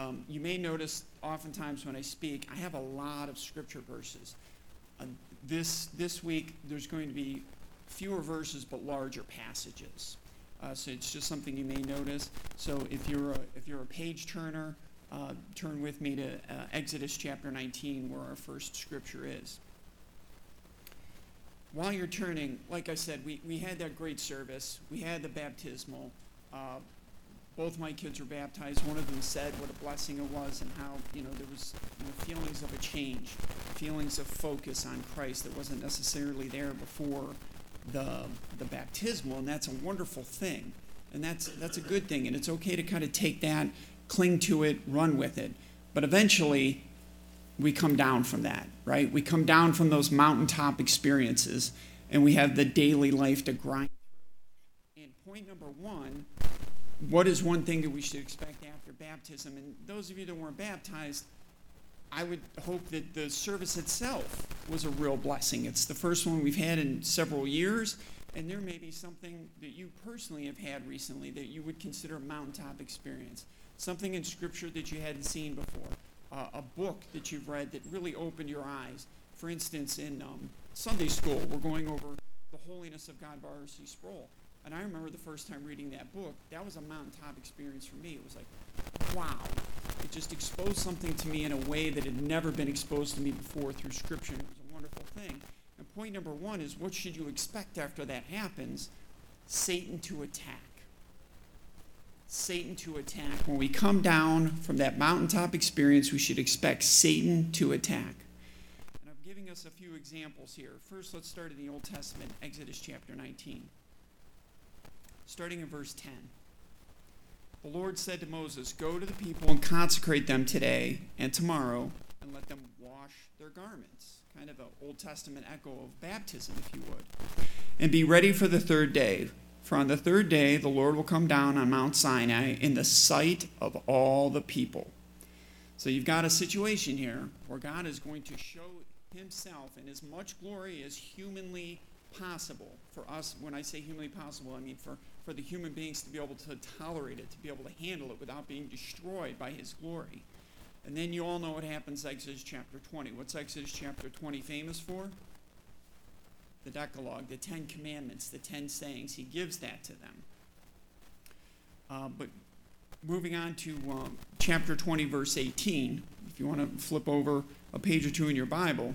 you may notice oftentimes when I speak, I have a lot of scripture verses. This week, there's going to be fewer verses but larger passages. So it's just something you may notice. So if you're a page turner, turn with me to Exodus chapter 19, where our first scripture is. While you're turning, like I said, we had that great service. We had the baptismal. Both my kids were baptized. One of them said what a blessing it was and how, there was feelings of a change, feelings of focus on Christ that wasn't necessarily there before the baptismal, and that's a wonderful thing. And that's a good thing, and it's okay to kind of take that, cling to it, run with it. But eventually, we come down from that, right? We come down from those mountaintop experiences, and we have the daily life to grind through. And point number one, what is one thing that we should expect after baptism? And those of you that weren't baptized, I would hope that the service itself was a real blessing. It's the first one we've had in several years, and there may be something that you personally have had recently that you would consider a mountaintop experience, something in Scripture that you hadn't seen before. A book that you've read that really opened your eyes. For instance, in Sunday school, we're going over The Holiness of God by R.C. Sproul. And I remember the first time reading that book, that was a mountaintop experience for me. It was like, wow. It just exposed something to me in a way that had never been exposed to me before through Scripture. It was a wonderful thing. And point number one is, what should you expect after that happens? Satan to attack. Satan to attack. When we come down from that mountaintop experience, we should expect Satan to attack. And I'm giving us a few examples here. First, let's start in the Old Testament, Exodus chapter 19. Starting in verse 10. The Lord said to Moses, "Go to the people and consecrate them today and tomorrow, and let them wash their garments." Kind of an Old Testament echo of baptism, if you would. "And be ready for the third day. For on the third day, the Lord will come down on Mount Sinai in the sight of all the people." So you've got a situation here where God is going to show himself in as much glory as humanly possible. For us, when I say humanly possible, I mean for the human beings to be able to tolerate it, to be able to handle it without being destroyed by his glory. And then you all know what happens in Exodus chapter 20. What's Exodus chapter 20 famous for? The Decalogue, the 10 Commandments, the 10 sayings. He gives that to them. But moving on to chapter 20, verse 18, if you want to flip over a page or two in your Bible,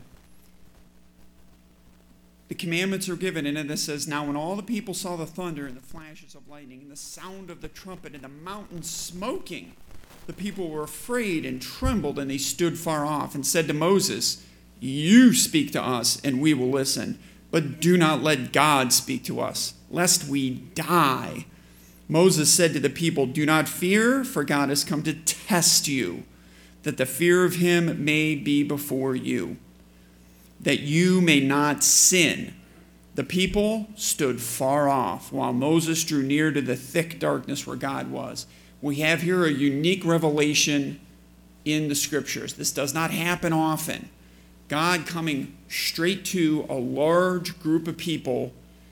the commandments are given, and it says, "Now when all the people saw the thunder and the flashes of lightning and the sound of the trumpet and the mountain smoking, the people were afraid and trembled, and they stood far off and said to Moses, 'You speak to us, and we will listen. But do not let God speak to us, lest we die.' Moses said to the people, 'Do not fear, for God has come to test you, that the fear of him may be before you, that you may not sin.' The people stood far off, while Moses drew near to the thick darkness where God was." We have here a unique revelation in the Scriptures. This does not happen often. God coming straight to a large group of people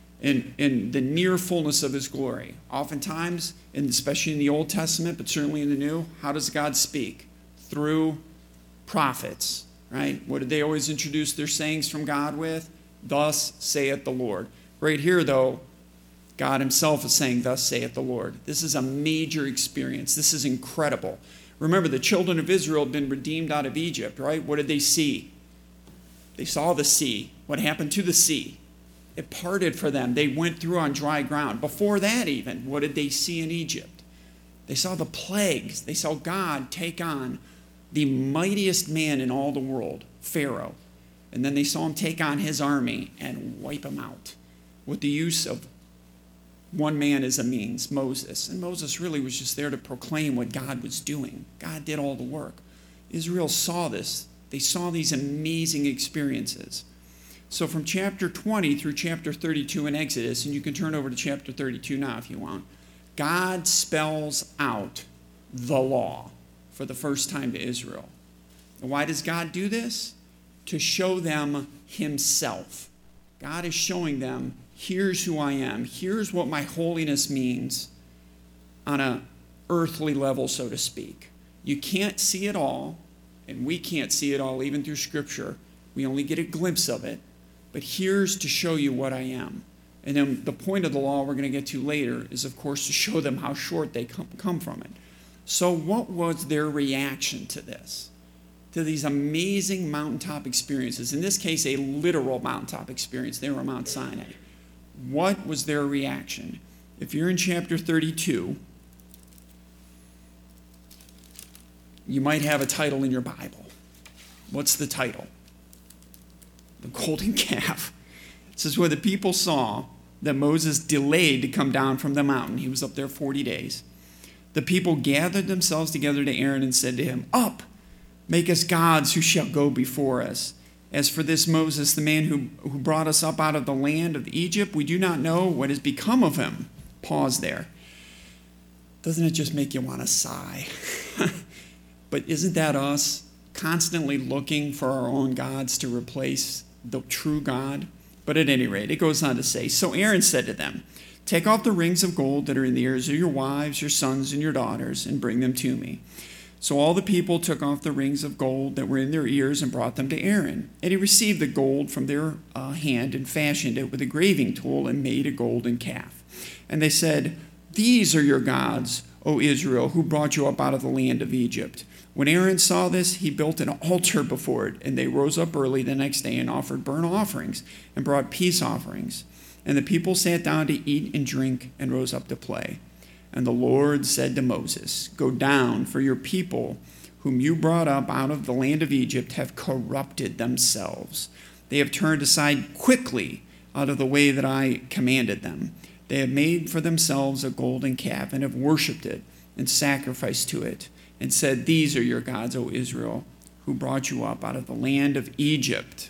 in the near fullness of his glory. Oftentimes, and especially in the Old Testament, but certainly in the New, how does God speak? Through prophets, right? What did they always introduce their sayings from God with? "Thus saith the Lord." Right here, though, God himself is saying, "Thus saith the Lord." This is a major experience. This is incredible. Remember, the children of Israel had been redeemed out of Egypt, right? What did they see? They saw the sea. What happened to the sea? It parted for them. They went through on dry ground. Before that even, what did they see in Egypt? They saw the plagues. They saw God take on the mightiest man in all the world, Pharaoh. And then they saw him take on his army and wipe him out with the use of one man as a means, Moses. And Moses really was just there to proclaim what God was doing. God did all the work. Israel saw this. They saw these amazing experiences. So from chapter 20 through chapter 32 in Exodus, and you can turn over to chapter 32 now if you want, God spells out the law for the first time to Israel. And why does God do this? To show them himself. God is showing them, here's who I am. Here's what my holiness means on an earthly level, so to speak. You can't see it all, and we can't see it all even through Scripture. We only get a glimpse of it. But here's to show you what I am. And then the point of the law we're going to get to later is, of course, to show them how short they come from it. So what was their reaction to this? To these amazing mountaintop experiences? In this case, a literal mountaintop experience. They were on Mount Sinai. What was their reaction? If you're in chapter 32, you might have a title in your Bible. What's the title? The golden calf. It says, when the people saw that Moses delayed to come down from the mountain, he was up there 40 days, the people gathered themselves together to Aaron and said to him, "Up, make us gods who shall go before us. As for this Moses, the man who brought us up out of the land of Egypt, we do not know what has become of him." Pause there. Doesn't it just make you want to sigh? But isn't that us constantly looking for our own gods to replace the true God? But at any rate, it goes on to say, so Aaron said to them, "Take off the rings of gold that are in the ears of your wives, your sons, and your daughters, and bring them to me." So all the people took off the rings of gold that were in their ears and brought them to Aaron. And he received the gold from their hand and fashioned it with a graving tool and made a golden calf. And they said, "These are your gods, O Israel, who brought you up out of the land of Egypt." When Aaron saw this, he built an altar before it, and they rose up early the next day and offered burnt offerings and brought peace offerings. And the people sat down to eat and drink and rose up to play. And the Lord said to Moses, "Go down, for your people, whom you brought up out of the land of Egypt, have corrupted themselves. They have turned aside quickly out of the way that I commanded them. They have made for themselves a golden calf and have worshipped it and sacrificed to it, and said, 'These are your gods, O Israel, who brought you up out of the land of Egypt.'"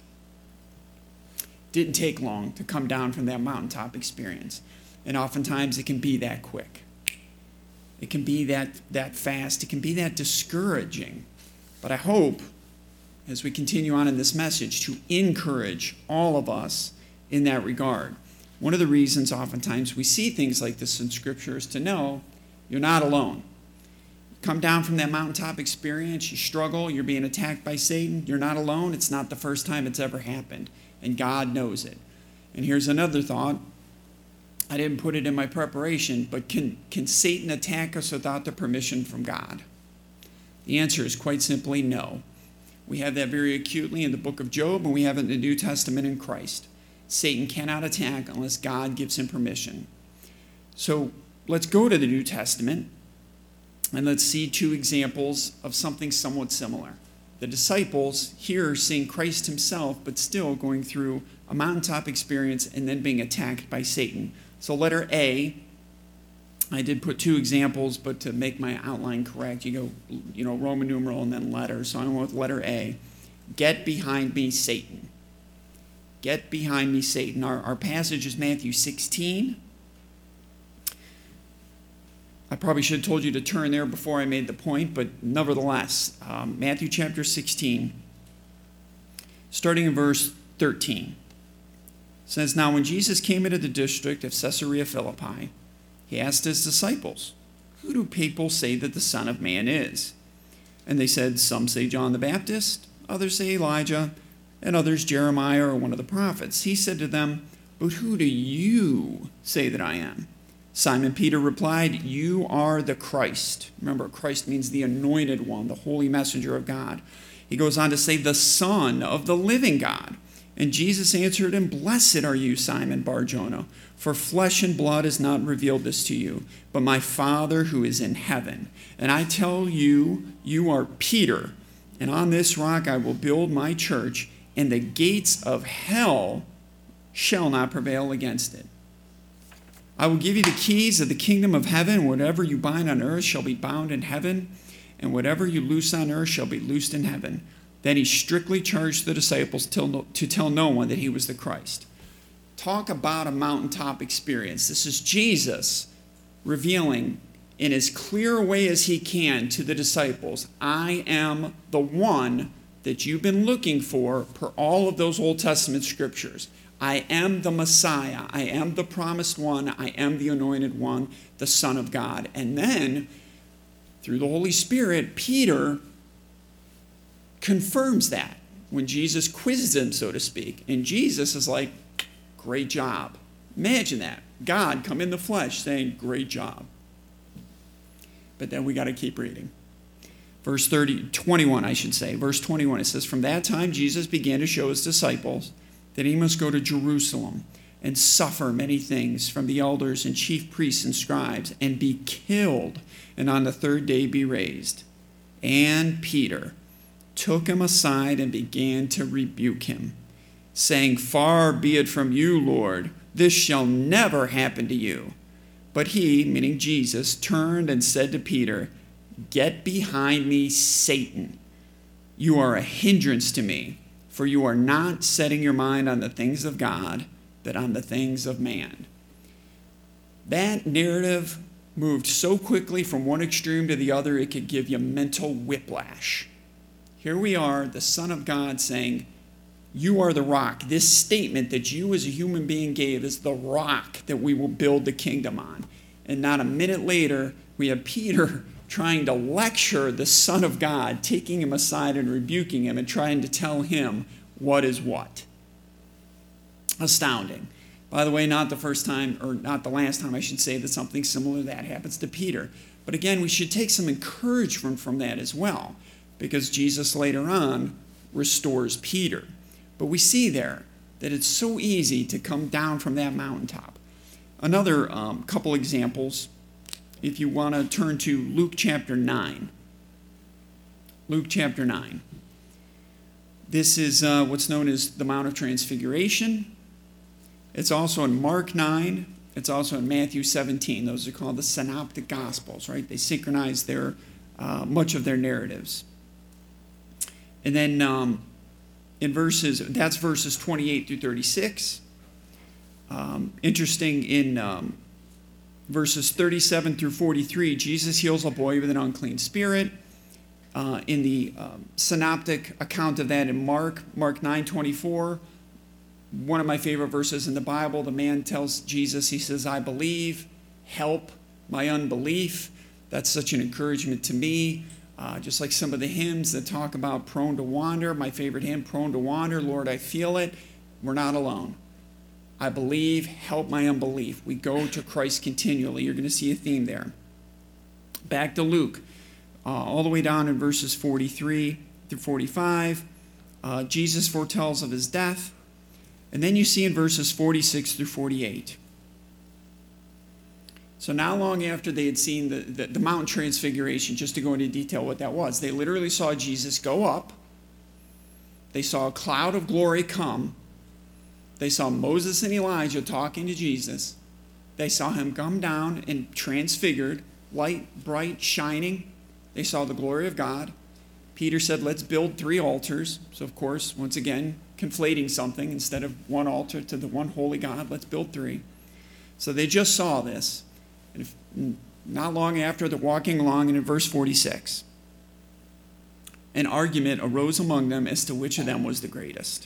Didn't take long to come down from that mountaintop experience. And oftentimes it can be that quick. It can be that fast. It can be that discouraging. But I hope, as we continue on in this message, to encourage all of us in that regard. One of the reasons oftentimes we see things like this in Scripture is to know you're not alone. Come down from that mountaintop experience, you struggle, you're being attacked by Satan, you're not alone. It's not the first time it's ever happened, and God knows it. And here's another thought. I didn't put it in my preparation, but can Satan attack us without the permission from God? The answer is quite simply no. We have that very acutely in the book of Job, and we have it in the New Testament in Christ. Satan cannot attack unless God gives him permission. So let's go to the New Testament, and let's see two examples of something somewhat similar. The disciples here seeing Christ himself, but still going through a mountaintop experience and then being attacked by Satan. So letter A, I did put two examples, but to make my outline correct, you go, Roman numeral and then letter. So I went with letter A. Get behind me, Satan. Get behind me, Satan. Our passage is Matthew 16. I probably should have told you to turn there before I made the point, but nevertheless, Matthew chapter 16, starting in verse 13, says, "Now when Jesus came into the district of Caesarea Philippi, he asked his disciples, 'Who do people say that the Son of Man is?' And they said, 'Some say John the Baptist, others say Elijah, and others Jeremiah or one of the prophets.' He said to them, 'But who do you say that I am?' Simon Peter replied, 'You are the Christ.'" Remember, Christ means the anointed one, the holy messenger of God. He goes on to say, "The Son of the living God." And Jesus answered him, "Blessed are you, Simon Bar-Jonah, for flesh and blood has not revealed this to you, but my Father who is in heaven. And I tell you, you are Peter, and on this rock I will build my church, and the gates of hell shall not prevail against it. I will give you the keys of the kingdom of heaven. Whatever you bind on earth shall be bound in heaven, and whatever you loose on earth shall be loosed in heaven." Then he strictly charged the disciples to tell no one that he was the Christ. Talk about a mountaintop experience. This is Jesus revealing in as clear a way as he can to the disciples, "I am the one that you've been looking for per all of those Old Testament scriptures. I am the Messiah. I am the promised one. I am the anointed one, the Son of God." And then through the Holy Spirit, Peter confirms that when Jesus quizzes him, so to speak. And Jesus is like, great job. Imagine that. God come in the flesh saying, great job. But then we got to keep reading. Verse 21, I should say. Verse 21, it says, from that time Jesus began to show his disciples that he must go to Jerusalem and suffer many things from the elders and chief priests and scribes and be killed and on the third day be raised. And Peter took him aside and began to rebuke him, saying, far be it from you, Lord, this shall never happen to you. But he, meaning Jesus, turned and said to Peter, get behind me, Satan. You are a hindrance to me, for you are not setting your mind on the things of God, but on the things of man. That narrative moved so quickly from one extreme to the other, it could give you mental whiplash. Here we are, the Son of God saying, you are the rock. This statement that you as a human being gave is the rock that we will build the kingdom on. And not a minute later, we have Peter trying to lecture the Son of God, taking him aside and rebuking him and trying to tell him what is what. Astounding. By the way, not the first time, or not the last time, I should say, that something similar to that happens to Peter. But again, we should take some encouragement from that as well, because Jesus later on restores Peter. But we see there that it's so easy to come down from that mountaintop. Another couple examples, if you want to turn to Luke chapter 9. Luke chapter 9. This is what's known as the Mount of Transfiguration. It's also in Mark 9. It's also in Matthew 17. Those are called the Synoptic Gospels, right? They synchronize their much of their narratives. And then that's verses 28 through 36. Interesting, in verses 37 through 43, Jesus heals a boy with an unclean spirit. In the synoptic account of that in Mark 9:24, one of my favorite verses in the Bible, the man tells Jesus, he says, I believe, help my unbelief. That's such an encouragement to me. Just like some of the hymns that talk about prone to wander. My favorite hymn, prone to wander, Lord, I feel it. We're not alone. I believe, help my unbelief. We go to Christ continually. You're going to see a theme there. Back to Luke, all the way down in verses 43 through 45, Jesus foretells of his death. And then you see in verses 46 through 48. So not long after they had seen the Mount Transfiguration, just to go into detail what that was, they literally saw Jesus go up. They saw a cloud of glory come. They saw Moses and Elijah talking to Jesus. They saw him come down and transfigured, light, bright, shining. They saw the glory of God. Peter said, let's build 3 altars. So, of course, once again, conflating something. Instead of one altar to the one holy God, let's build 3. So they just saw this. And not long after, they're walking along, and in verse 46, an argument arose among them as to which of them was the greatest.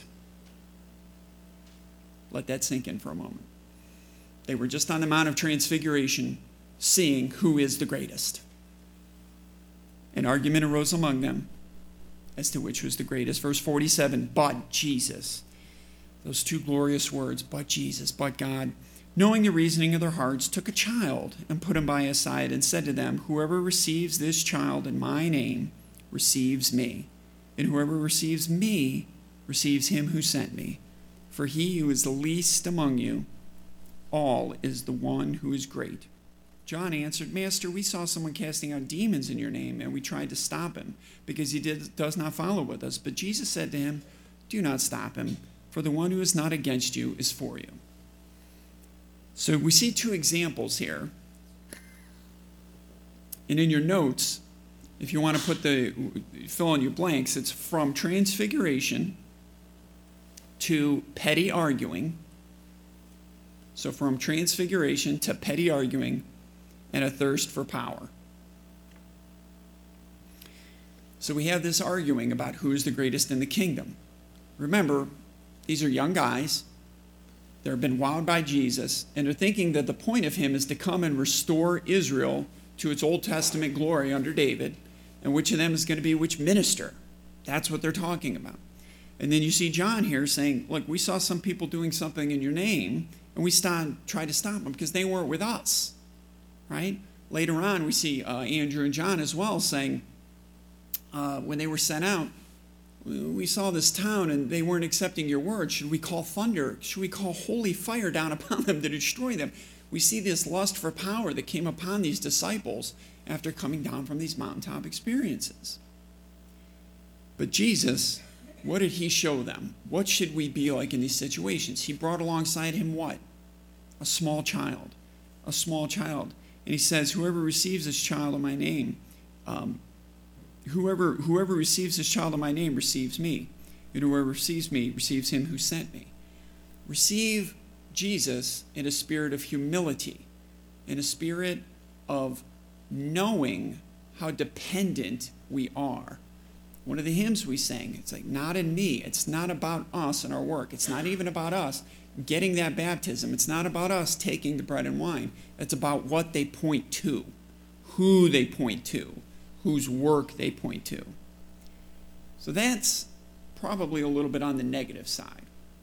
Let that sink in for a moment. They were just on the Mount of Transfiguration, seeing who is the greatest. An argument arose among them as to which was the greatest. Verse 47, but Jesus. Those 2 glorious words, but Jesus, but God, knowing the reasoning of their hearts, took a child and put him by his side and said to them, whoever receives this child in my name receives me, and whoever receives me receives him who sent me. For he who is the least among you all is the one who is great. John answered, Master, we saw someone casting out demons in your name, and we tried to stop him, because he does not follow with us. But Jesus said to him, do not stop him, for the one who is not against you is for you. So we see 2 examples here. And in your notes, if you want to fill in your blanks, it's from transfiguration to petty arguing. So from transfiguration to petty arguing and a thirst for power. So we have this arguing about who is the greatest in the kingdom. Remember, these are young guys. They've been wowed by Jesus, and they're thinking that the point of him is to come and restore Israel to its Old Testament glory under David, and which of them is going to be which minister. That's what they're talking about. And then you see John here saying, look, we saw some people doing something in your name, and we tried to stop them because they weren't with us, right? Later on, we see Andrew and John as well saying, when they were sent out, we saw this town and they weren't accepting your word. Should we call thunder? Should we call holy fire down upon them to destroy them? We see this lust for power that came upon these disciples after coming down from these mountaintop experiences. But Jesus, what did he show them? What should we be like in these situations? He brought alongside him what? A small child. A small child. And he says, whoever receives this child in my name, whoever receives this child in my name receives me. And whoever receives me receives him who sent me. Receive Jesus in a spirit of humility, in a spirit of knowing how dependent we are. One of the hymns we sang, it's like, not in me. It's not about us and our work. It's not even about us getting that baptism. It's not about us taking the bread and wine. It's about what they point to, who they point to, whose work they point to. So that's probably a little bit on the negative side.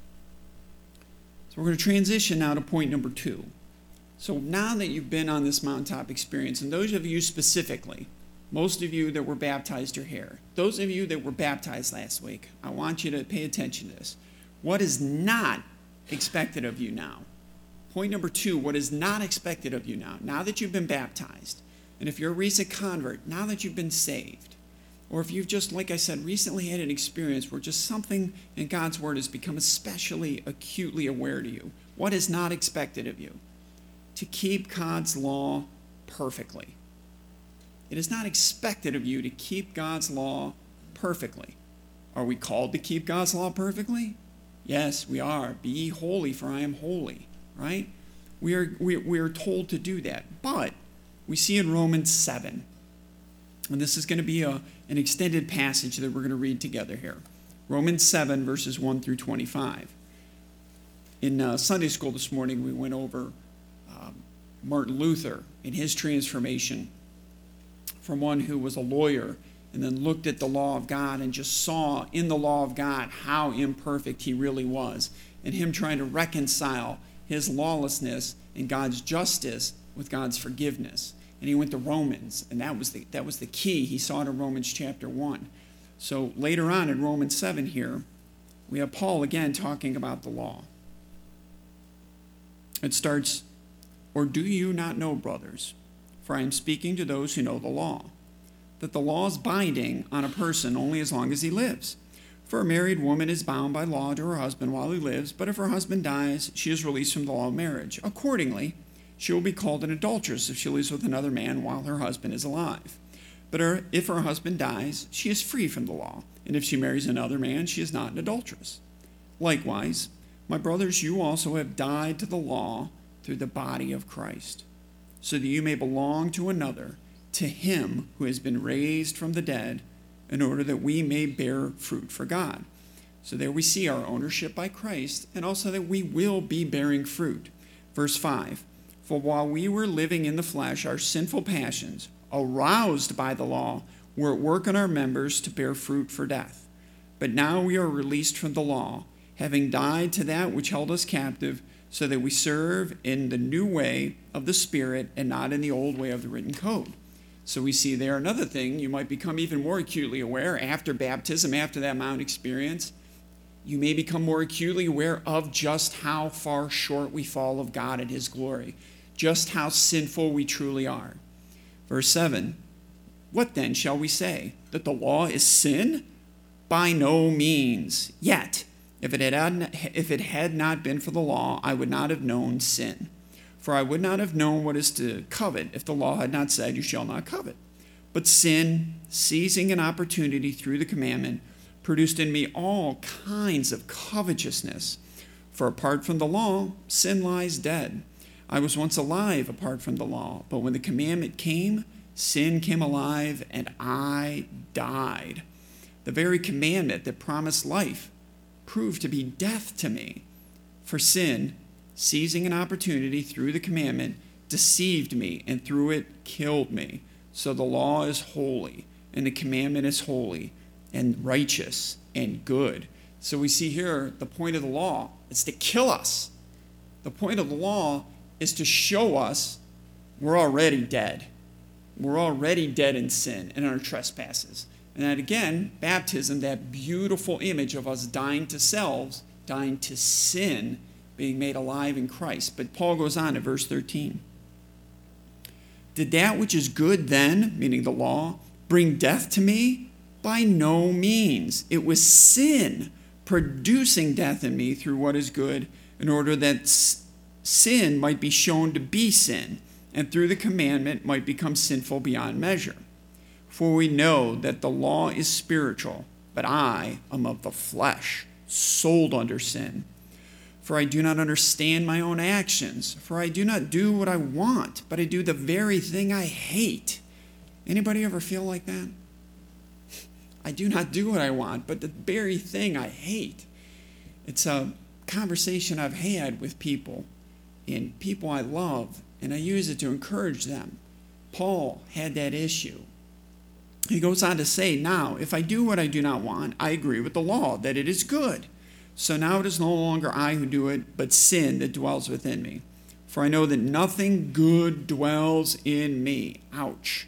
So we're going to transition now to point number 2. So now that you've been on this mountaintop experience, and those of you specifically, most of you that were baptized are here. Those of you that were baptized last week, I want you to pay attention to this. What is not expected of you now? Point number 2, what is not expected of you now that you've been baptized, and if you're a recent convert, now that you've been saved, or if you've just, like I said, recently had an experience where just something in God's word has become especially acutely aware to you, what is not expected of you? To keep God's law perfectly. It is not expected of you to keep God's law perfectly. Are we called to keep God's law perfectly? Yes, we are. Be ye holy, for I am holy. Right? We are told to do that. But we see in Romans 7, and this is going to be an extended passage that we're going to read together here. Romans 7, verses 1 through 25. In Sunday school this morning, we went over Martin Luther and his transformation from one who was a lawyer and then looked at the law of God and just saw in the law of God how imperfect he really was, and him trying to reconcile his lawlessness and God's justice with God's forgiveness. And he went to Romans, and that was the key. He saw it in Romans chapter 1. So later on in Romans 7 here, we have Paul again talking about the law. It starts, or do you not know, brothers, for I am speaking to those who know the law, that the law is binding on a person only as long as he lives. For a married woman is bound by law to her husband while he lives, but if her husband dies, she is released from the law of marriage. Accordingly, she will be called an adulteress if she lives with another man while her husband is alive. But if her husband dies, she is free from the law, and if she marries another man, she is not an adulteress. Likewise, my brothers, you also have died to the law through the body of Christ, so that you may belong to another, to him who has been raised from the dead, in order that we may bear fruit for God. So there we see our ownership by Christ, and also that we will be bearing fruit. Verse 5, for while we were living in the flesh, our sinful passions, aroused by the law, were at work in our members to bear fruit for death. But now we are released from the law, having died to that which held us captive, so that we serve in the new way of the Spirit and not in the old way of the written code. So we see there another thing, you might become even more acutely aware after baptism, after that Mount experience. You may become more acutely aware of just how far short we fall of God and his glory, just how sinful we truly are. Verse 7, what then shall we say? That the law is sin? By no means. Yet, if it had not been for the law, I would not have known sin. For I would not have known what is to covet if the law had not said, you shall not covet. But sin, seizing an opportunity through the commandment, produced in me all kinds of covetousness. For apart from the law, sin lies dead. I was once alive apart from the law, but when the commandment came, sin came alive and I died. The very commandment that promised life proved to be death to me. For sin, seizing an opportunity through the commandment, deceived me, and through it killed me. So the law is holy, and the commandment is holy, and righteous, and good. So we see here the point of the law is to kill us. The point of the law is to show us we're already dead. We're already dead in sin and in our trespasses. And that again, baptism, that beautiful image of us dying to selves, dying to sin, being made alive in Christ. But Paul goes on in verse 13. Did that which is good then, meaning the law, bring death to me? By no means. It was sin producing death in me through what is good, in order that sin might be shown to be sin, and through the commandment might become sinful beyond measure. For we know that the law is spiritual, but I am of the flesh, sold under sin. For I do not understand my own actions, for I do not do what I want, but I do the very thing I hate. Anybody ever feel like that? I do not do what I want, but the very thing I hate. It's a conversation I've had with people, and people I love, and I use it to encourage them. Paul had that issue. He goes on to say, now, if I do what I do not want, I agree with the law, that it is good. So now it is no longer I who do it, but sin that dwells within me. For I know that nothing good dwells in me. Ouch.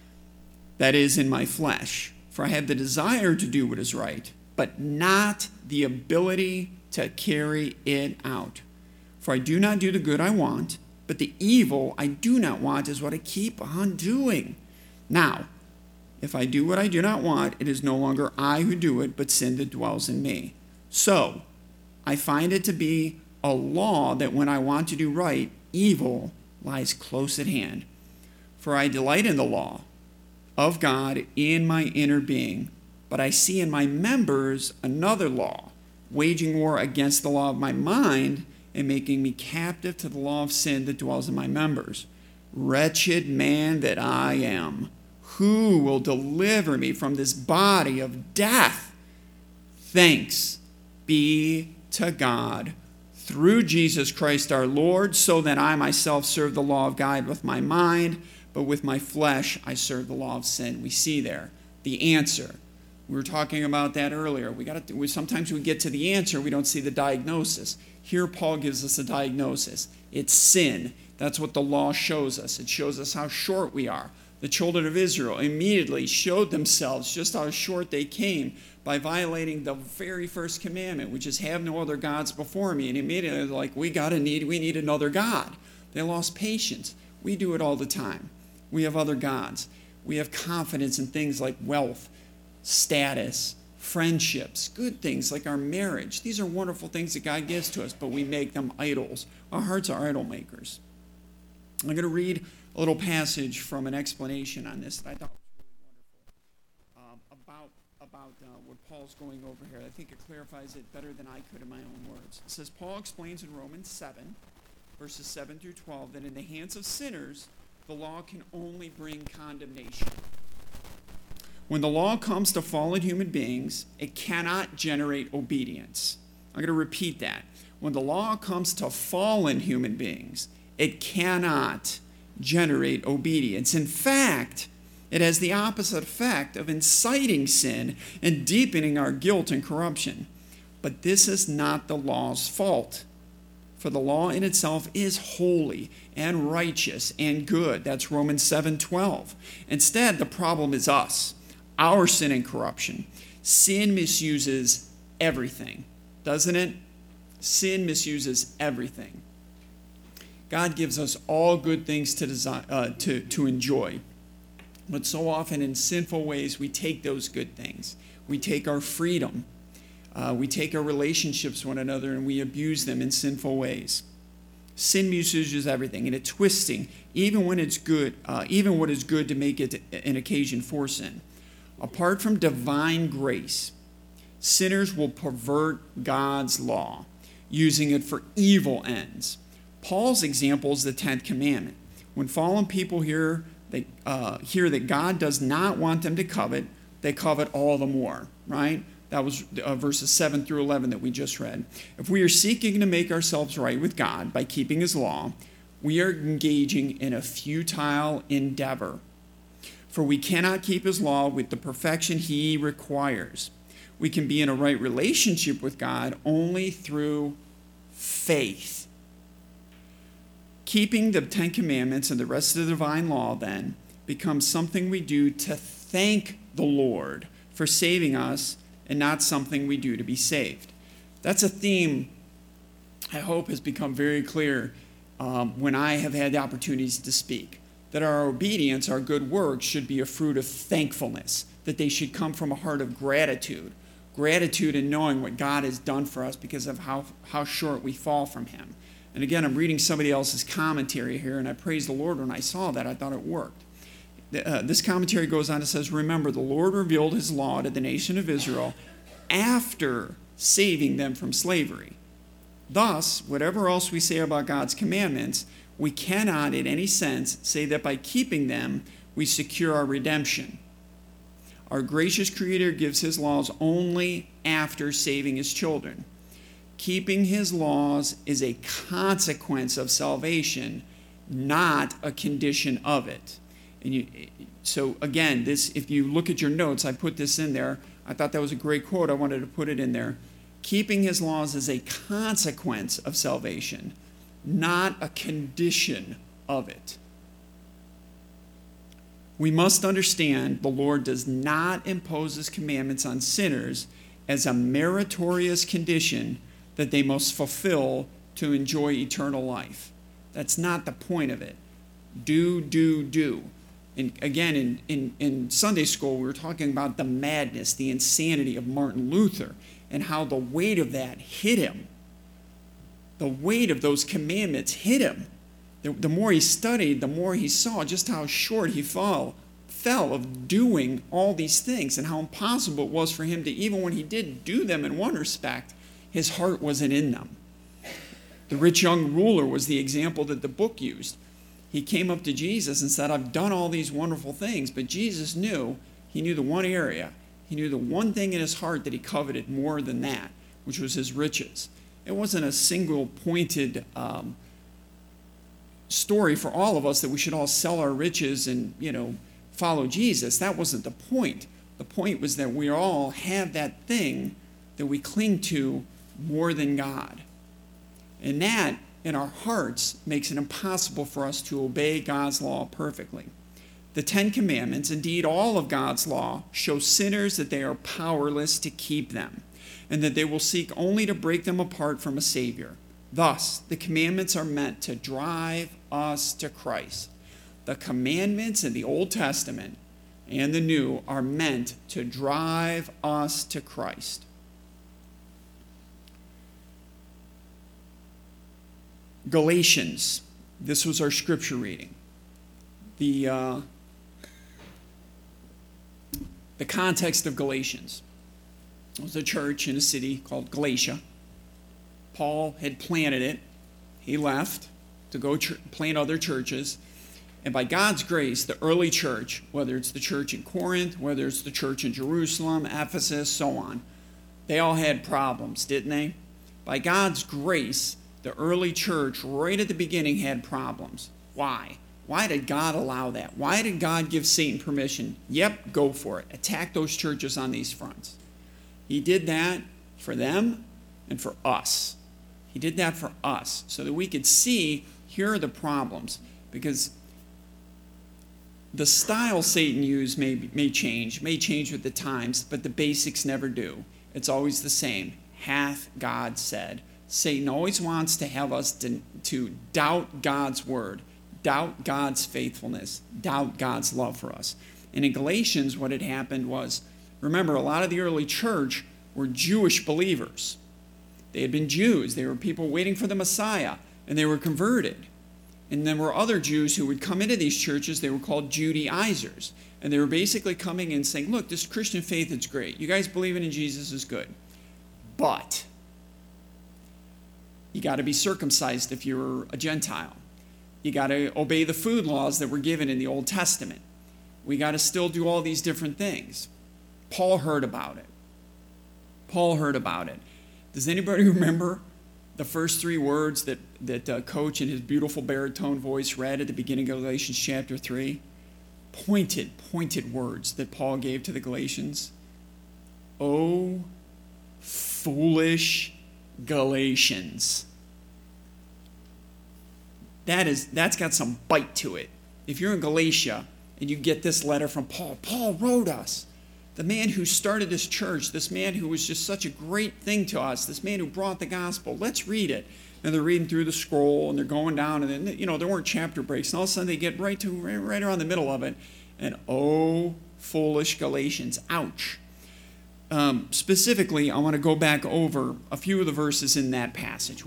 That is, in my flesh. For I have the desire to do what is right, but not the ability to carry it out. For I do not do the good I want, but the evil I do not want is what I keep on doing. Now, if I do what I do not want, it is no longer I who do it, but sin that dwells in me. So, I find it to be a law that when I want to do right, evil lies close at hand. For I delight in the law of God in my inner being, but I see in my members another law, waging war against the law of my mind and making me captive to the law of sin that dwells in my members. Wretched man that I am, who will deliver me from this body of death? Thanks be to God through Jesus Christ our Lord, so that I myself serve the law of God with my mind, but with my flesh I serve the law of sin. We see there the answer. We were talking about that earlier. Sometimes we get to the answer, we don't see the diagnosis. Here Paul gives us a diagnosis. It's sin. That's what the law shows us. It shows us how short we are. The children of Israel immediately showed themselves just how short they came by violating the very first commandment, which is have no other gods before me. And immediately they're like, we need another God. They lost patience. We do it all the time. We have other gods. We have confidence in things like wealth, status, friendships, good things like our marriage. These are wonderful things that God gives to us, but we make them idols. Our hearts are idol makers. I'm going to read a little passage from an explanation on this that I thought was really wonderful about what Paul's going over here. I think it clarifies it better than I could in my own words. It says, Paul explains in Romans 7, verses 7 through 12, that in the hands of sinners, the law can only bring condemnation. When the law comes to fallen human beings, it cannot generate obedience. I'm going to repeat that. When the law comes to fallen human beings, it cannot generate obedience. In fact, it has the opposite effect of inciting sin and deepening our guilt and corruption. But this is not the law's fault. For the law in itself is holy and righteous and good. That's Romans 7:12. Instead, the problem is us, our sin and corruption. Sin misuses everything, doesn't it? Sin misuses everything. God gives us all good things to enjoy. But so often in sinful ways, we take those good things. We take our freedom. We take our relationships with one another and we abuse them in sinful ways. Sin misuses everything, and it's twisting even when it's good, even what is good to make it an occasion for sin. Apart from divine grace, sinners will pervert God's law, using it for evil ends. Paul's example is the 10th commandment. When fallen people hear that God does not want them to covet, they covet all the more, right? That was verses 7 through 11 that we just read. If we are seeking to make ourselves right with God by keeping his law, we are engaging in a futile endeavor. For we cannot keep his law with the perfection he requires. We can be in a right relationship with God only through faith. Keeping the Ten Commandments and the rest of the divine law, then, becomes something we do to thank the Lord for saving us and not something we do to be saved. That's a theme I hope has become very clear when I have had the opportunities to speak. That our obedience, our good works, should be a fruit of thankfulness, that they should come from a heart of gratitude. Gratitude in knowing what God has done for us because of how short we fall from him. And again, I'm reading somebody else's commentary here, and I praise the Lord when I saw that. I thought it worked. This commentary goes on and says, remember, the Lord revealed his law to the nation of Israel after saving them from slavery. Thus, whatever else we say about God's commandments, we cannot in any sense say that by keeping them, we secure our redemption. Our gracious Creator gives his laws only after saving his children. Keeping his laws is a consequence of salvation, not a condition of it. So again, if you look at your notes, I put this in there. I thought that was a great quote. I wanted to put it in there. Keeping his laws is a consequence of salvation, not a condition of it. We must understand the Lord does not impose his commandments on sinners as a meritorious condition that they must fulfill to enjoy eternal life. That's not the point of it. Do. And again, in Sunday school, we were talking about the madness, the insanity of Martin Luther, and how the weight of that hit him. The weight of those commandments hit him. The more he studied, the more he saw just how short he fell of doing all these things and how impossible it was for him to, even when he did do them in one respect, his heart wasn't in them. The rich young ruler was the example that the book used. He came up to Jesus and said, I've done all these wonderful things, but Jesus knew the one area. He knew the one thing in his heart that he coveted more than that, which was his riches. It wasn't a single pointed story for all of us that we should all sell our riches and, follow Jesus. That wasn't the point. The point was that we all have that thing that we cling to more than God. And that, in our hearts, makes it impossible for us to obey God's law perfectly. The Ten Commandments, indeed all of God's law, show sinners that they are powerless to keep them, and that they will seek only to break them apart from a Savior. Thus, the commandments are meant to drive us to Christ. The commandments in the Old Testament and the New are meant to drive us to Christ. Galatians, this was our scripture reading. The context of Galatians. It was a church in a city called Galatia. Paul had planted it. He left to go plant other churches. And by God's grace, the early church, whether it's the church in Corinth, whether it's the church in Jerusalem, Ephesus, so on, they all had problems, didn't they? By God's grace, the early church, right at the beginning, had problems. Why? Why did God allow that? Why did God give Satan permission? Yep, go for it. Attack those churches on these fronts. He did that for them and for us. He did that for us so that we could see, here are the problems. Because the style Satan used may change with the times, but the basics never do. It's always the same. Hath God said. Satan always wants to have us to doubt God's word, doubt God's faithfulness, doubt God's love for us. And in Galatians, what had happened was, remember, a lot of the early church were Jewish believers. They had been Jews. They were people waiting for the Messiah, and they were converted. And then were other Jews who would come into these churches. They were called Judaizers. And they were basically coming in saying, look, this Christian faith is great. You guys believing in Jesus is good. But you got to be circumcised if you're a Gentile. You got to obey the food laws that were given in the Old Testament. We got to still do all these different things. Paul heard about it. Does anybody remember The first three words that Coach in his beautiful baritone voice read at the beginning of Galatians chapter 3, pointed words that Paul gave to the Galatians. Oh, foolish Galatians. That's got some bite to it. If you're in Galatia and you get this letter from Paul wrote us, the man who started this church, this man who was just such a great thing to us, this man who brought the gospel, let's read it. And they're reading through the scroll, and they're going down, and then, there weren't chapter breaks, and all of a sudden they get right around the middle of it, and oh, foolish Galatians, ouch. Specifically, I want to go back over a few of the verses in that passage.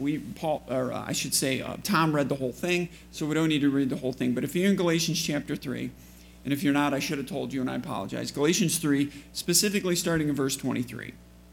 Tom read the whole thing, so we don't need to read the whole thing. But if you're in Galatians chapter 3, and if you're not, I should have told you, and I apologize. Galatians 3, specifically starting in verse 23.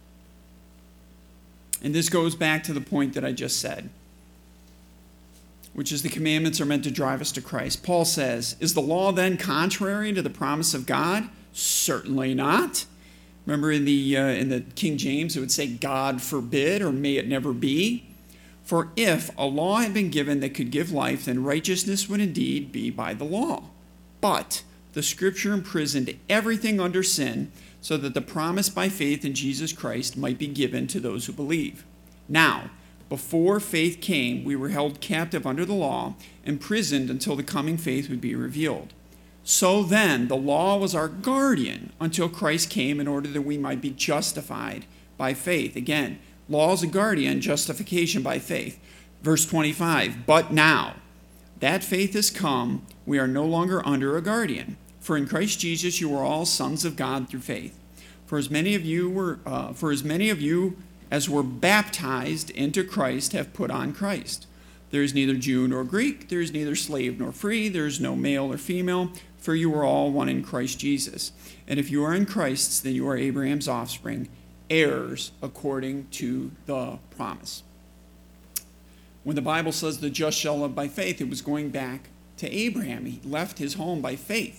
And this goes back to the point that I just said, which is the commandments are meant to drive us to Christ. Paul says, is the law then contrary to the promise of God? Certainly not. Remember in the King James, it would say, God forbid, or may it never be. For if a law had been given that could give life, then righteousness would indeed be by the law. But the Scripture imprisoned everything under sin, so that the promise by faith in Jesus Christ might be given to those who believe. Now, before faith came, we were held captive under the law, imprisoned until the coming faith would be revealed. So then, the law was our guardian until Christ came in order that we might be justified by faith. Again, law is a guardian, justification by faith. Verse 25, but now that faith has come, we are no longer under a guardian. For in Christ Jesus you are all sons of God through faith. For as many of you as were baptized into Christ have put on Christ. There is neither Jew nor Greek, there is neither slave nor free, there is no male or female, for you are all one in Christ Jesus. And if you are in Christ, then you are Abraham's offspring, heirs according to the promise. When the Bible says the just shall live by faith, it was going back to Abraham. He left his home by faith.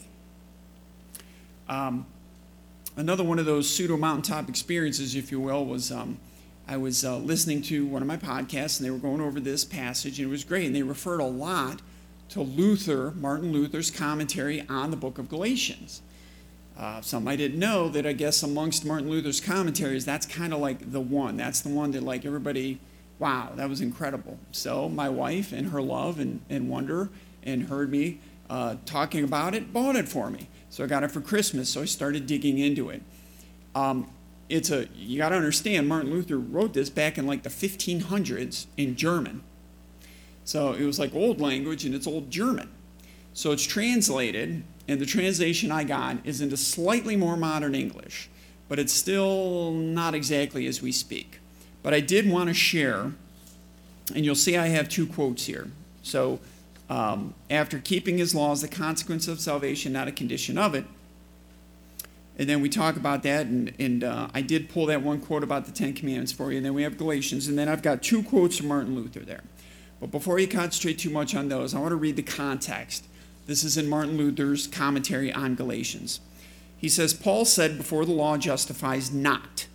Another one of those pseudo mountaintop experiences, if you will, was I was listening to one of my podcasts, and they were going over this passage, and it was great. And they referred a lot to Martin Luther's commentary on the book of Galatians. Some I didn't know that I guess amongst Martin Luther's commentaries, that's kind of like the one. That's the one that like everybody, wow, that was incredible. So my wife and her love and wonder and heard me talking about it, bought it for me. So I got it for Christmas, so I started digging into it. You got to understand, Martin Luther wrote this back in like the 1500s in German. So it was like old language and it's old German. So it's translated, and the translation I got is into slightly more modern English, but it's still not exactly as we speak. But I did want to share, and you'll see I have two quotes here. So after keeping his laws, the consequence of salvation, not a condition of it. And then we talk about that, and I did pull that one quote about the Ten Commandments for you, and then we have Galatians, and then I've got two quotes from Martin Luther there. But before you concentrate too much on those, I want to read the context. This is in Martin Luther's commentary on Galatians. He says, Paul said, before the law justifies not.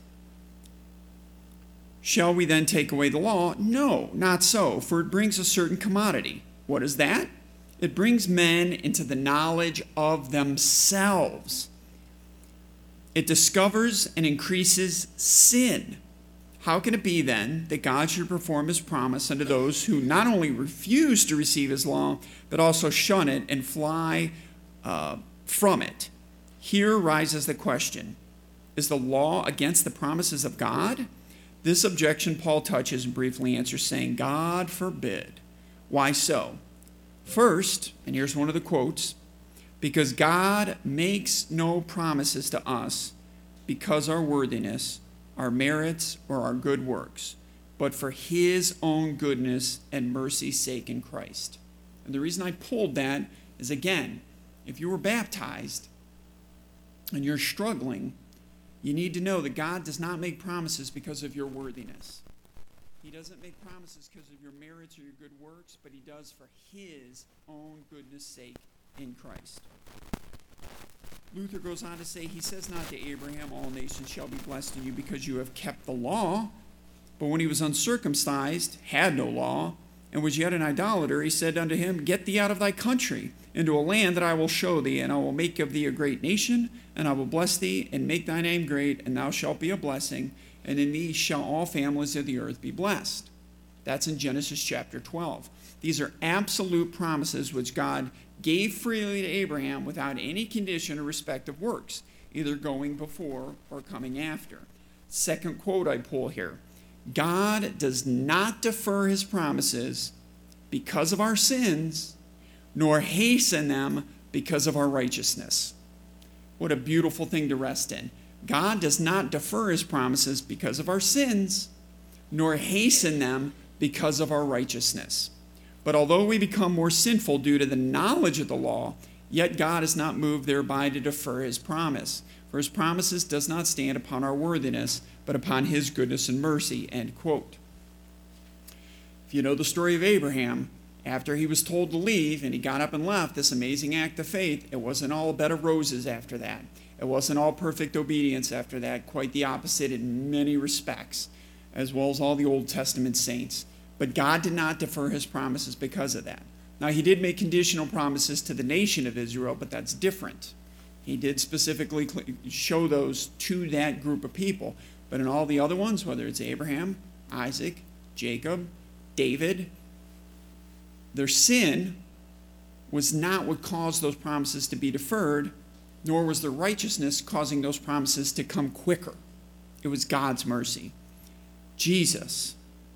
Shall we then take away the law? No, not so, for it brings a certain commodity. What is that? It brings men into the knowledge of themselves. It discovers and increases sin. How can it be then that God should perform his promise unto those who not only refuse to receive his law, but also shun it and fly from it? Here rises the question, is the law against the promises of God? This objection Paul touches and briefly answers, saying, God forbid. Why so? First, and here's one of the quotes, because God makes no promises to us because our worthiness, our merits, or our good works, but for his own goodness and mercy's sake in Christ. And the reason I pulled that is, again, if you were baptized and you're struggling, you need to know that God does not make promises because of your worthiness. He doesn't make promises because of your merits or your good works, but he does for his own goodness' sake in Christ. Luther goes on to say, he says not to Abraham, all nations shall be blessed in you because you have kept the law, But when he was uncircumcised, had no law, and was yet an idolater, he said unto him, Get thee out of thy country, into a land that I will show thee, and I will make of thee a great nation, and I will bless thee, and make thy name great, and thou shalt be a blessing, and in thee shall all families of the earth be blessed. That's in Genesis chapter 12. These are absolute promises which God gave freely to Abraham without any condition or respect of works, either going before or coming after. Second quote I pull here. God does not defer his promises because of our sins, nor hasten them because of our righteousness. What a beautiful thing to rest in. God does not defer his promises because of our sins, nor hasten them because of our righteousness. But although we become more sinful due to the knowledge of the law, yet God is not moved thereby to defer his promise. For his promises does not stand upon our worthiness, but upon his goodness and mercy. End quote. If you know the story of Abraham, after he was told to leave and he got up and left, this amazing act of faith, it wasn't all a bed of roses after that. It wasn't all perfect obedience after that, quite the opposite in many respects, as well as all the Old Testament saints. But God did not defer his promises because of that. Now, he did make conditional promises to the nation of Israel, but that's different. He did specifically show those to that group of people. But in all the other ones, whether it's Abraham, Isaac, Jacob, David, their sin was not what caused those promises to be deferred, nor was their righteousness causing those promises to come quicker. It was God's mercy. Jesus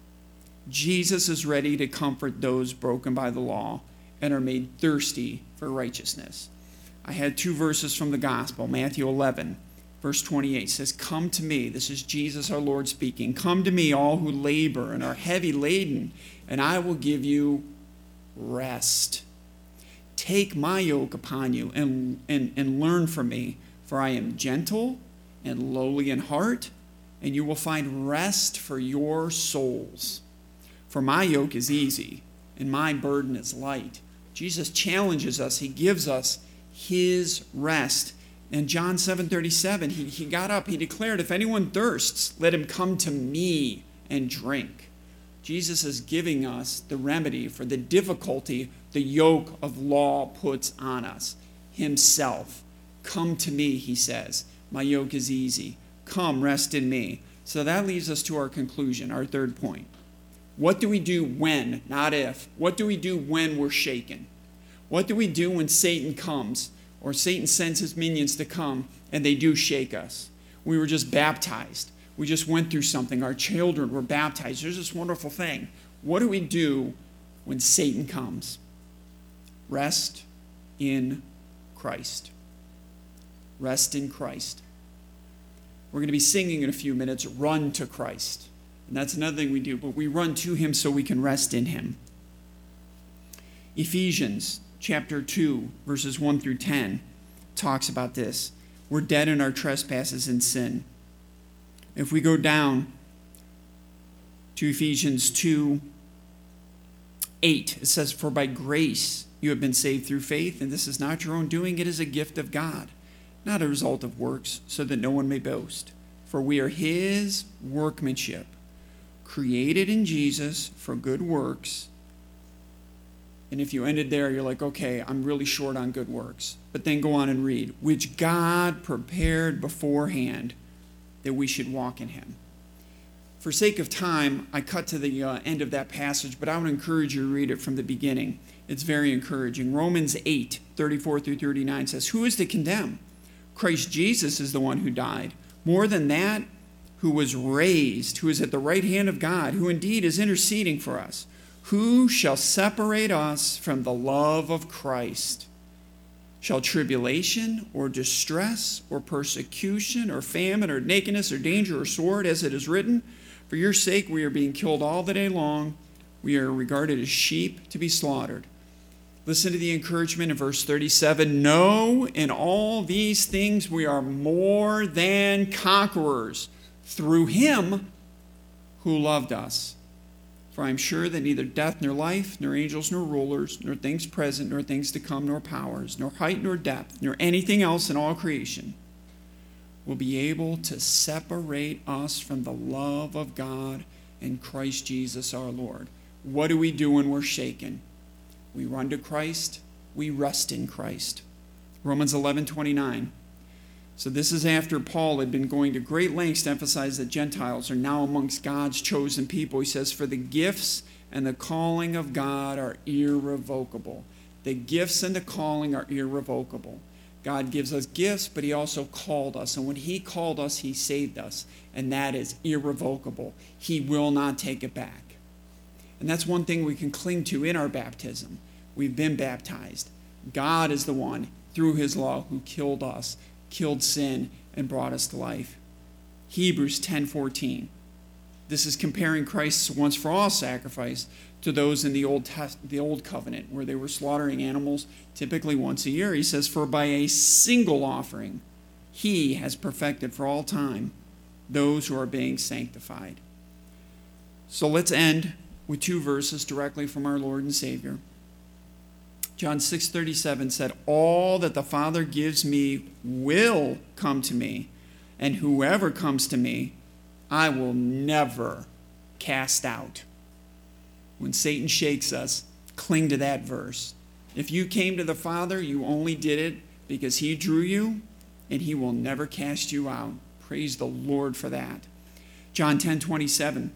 is ready to comfort those broken by the law and are made thirsty for righteousness. I had two verses from the gospel. Matthew 11, verse 28 says, Come to me. This is Jesus our Lord speaking. Come to me, all who labor and are heavy laden, and I will give you rest. Take my yoke upon you and learn from me, for I am gentle and lowly in heart, and you will find rest for your souls. For my yoke is easy, and my burden is light. Jesus challenges us. He gives us his rest. In John 7:37, he got up. He declared, If anyone thirsts, let him come to me and drink. Jesus is giving us the remedy for the difficulty the yoke of law puts on us. Himself. Come to me, he says. My yoke is easy. Come, rest in me. So that leads us to our conclusion, our third point. What do we do when, not if? What do we do when we're shaken? What do we do when Satan comes, or Satan sends his minions to come, and they do shake us? We were just baptized. We just went through something. Our children were baptized. There's this wonderful thing. What do we do when Satan comes? Rest in Christ. Rest in Christ. We're going to be singing in a few minutes, Run to Christ. And that's another thing we do, but we run to him so we can rest in him. Ephesians chapter 2, verses 1 through 10 talks about this. We're dead in our trespasses and sin. If we go down to Ephesians 2:8, it says, For by grace you have been saved through faith, and this is not your own doing, it is a gift of God, not a result of works, so that no one may boast. For we are his workmanship, created in Jesus for good works. And if you ended there, you're like, okay, I'm really short on good works. But then go on and read, which God prepared beforehand that we should walk in him. For sake of time, I cut to the end of that passage, but I would encourage you to read it from the beginning. It's very encouraging. Romans 8:34 through 39 says, Who is to condemn? Christ Jesus is the one who died. More than that, who was raised, who is at the right hand of God, who indeed is interceding for us. Who shall separate us from the love of Christ? Shall tribulation or distress or persecution or famine or nakedness or danger or sword, as it is written, For your sake we are being killed all the day long. We are regarded as sheep to be slaughtered. Listen to the encouragement in verse 37. No, in all these things we are more than conquerors through him who loved us. For I am sure that neither death nor life, nor angels nor rulers, nor things present, nor things to come, nor powers, nor height nor depth, nor anything else in all creation will be able to separate us from the love of God in Christ Jesus our Lord. What do we do when we're shaken? We run to Christ. We rest in Christ. Romans 11:29. So this is after Paul had been going to great lengths to emphasize that Gentiles are now amongst God's chosen people. He says, for the gifts and the calling of God are irrevocable. The gifts and the calling are irrevocable. God gives us gifts, but he also called us. And when he called us, he saved us. And that is irrevocable. He will not take it back. And that's one thing we can cling to in our baptism. We've been baptized. God is the one, through his law, who killed us, killed sin, and brought us to life. Hebrews 10:14. This is comparing Christ's once-for-all sacrifice to those in the old covenant, where they were slaughtering animals typically once a year. He says, for by a single offering, he has perfected for all time those who are being sanctified. So let's end with two verses directly from our Lord and Savior. John 6:37 said, all that the Father gives me will come to me, and whoever comes to me, I will never cast out. When Satan shakes us, cling to that verse. If you came to the Father, you only did it because he drew you, and he will never cast you out. Praise the Lord for that. John 10:27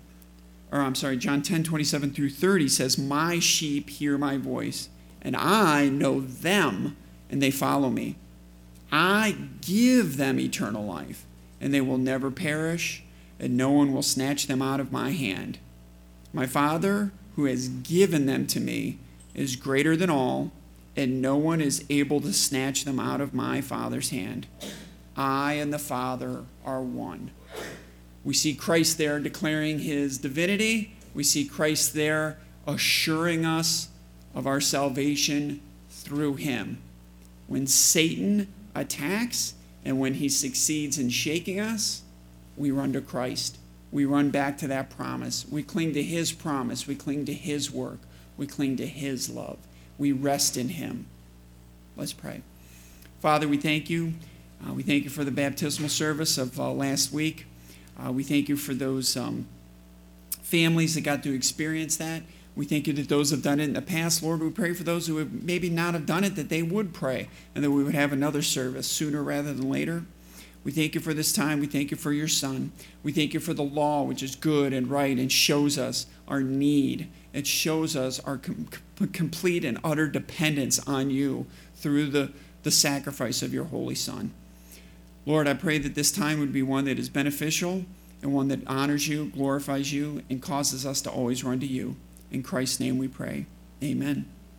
through 30 says, my sheep hear my voice, and I know them, and they follow me. I give them eternal life, and they will never perish, and no one will snatch them out of my hand. My Father, who has given them to me, is greater than all, and no one is able to snatch them out of my Father's hand. I and the Father are one. We see Christ there declaring his divinity. We see Christ there assuring us of our salvation through him. When Satan attacks and when he succeeds in shaking us, we run to Christ. We run back to that promise. We cling to his promise. We cling to his work. We cling to his love. We rest in him. Let's pray. Father, we thank you. We thank you for the baptismal service of last week. We thank you for those families that got to experience that. We thank you that those who have done it in the past. Lord, we pray for those who have maybe not have done it, that they would pray, and that we would have another service sooner rather than later. We thank you for this time. We thank you for your Son. We thank you for the law, which is good and right and shows us our need. It shows us our complete and utter dependence on you through the sacrifice of your Holy Son. Lord, I pray that this time would be one that is beneficial and one that honors you, glorifies you, and causes us to always run to you. In Christ's name we pray. Amen.